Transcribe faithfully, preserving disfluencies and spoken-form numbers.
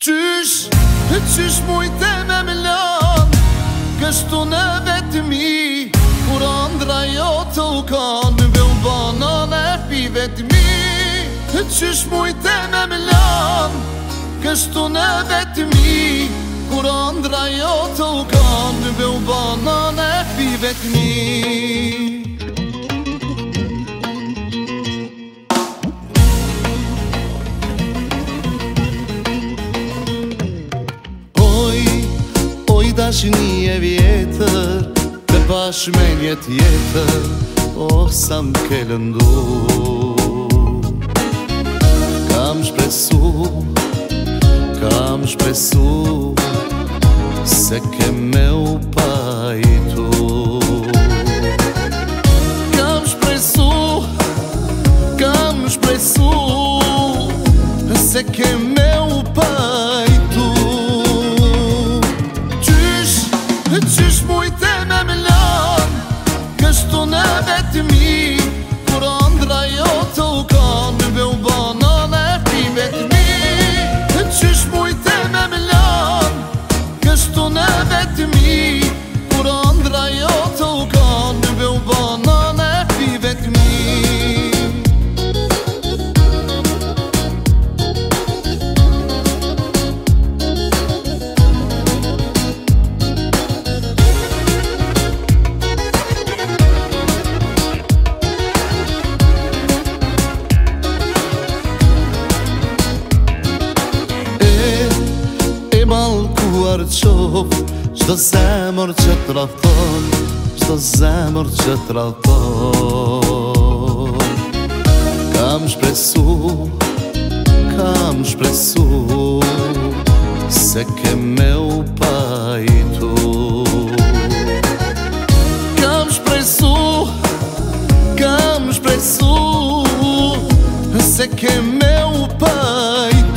Qysh, qysh mujte me mlan Kështu në vetëmi Kur andra jo të u kanë Ve u banan e pi vetëmi Qysh mujte me mlan Kështu në vetëmi Kur andra jo të u kanë Ve u banan e pi vetëmi Dashni e vjetër Dhe bashmenje tjetër Oh, sa m'ke lëndu Kam shpresu Kam shpresu Se ke me u pajtu Kam shpresu Kam shpresu Se ke me u pajtu Qysh mujte me mlan Kështu në vetëmi Kur andra jo të u kanë Ve u banan e pi vetëmi Qysh mujte me mlan Kështu në vetëmi Kur andra jo të u kanë Ve u banan e pi vetëmi Qof, qdo zemër që të rafton Qdo zemër që të rafton Kam shpresu, kam shpresu Se ke me u pajtu Kam shpresu, kam shpresu Se ke me u pajtu